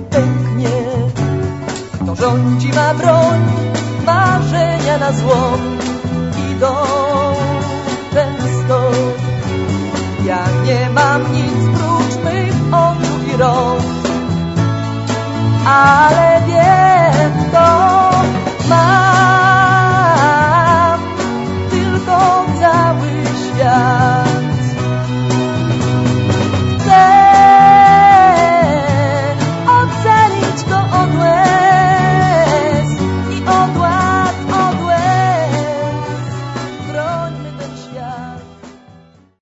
pęknie. Kto rządzi ma broń, marzenia na złom idą często. Ja nie mam nic prócz mych oczu i rąk, ale